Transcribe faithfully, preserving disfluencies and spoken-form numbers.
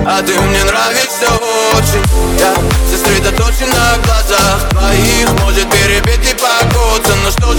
а ты мне нравишься очень. Я сосредоточен на глазах твоих, может перепеть и покоцан, но что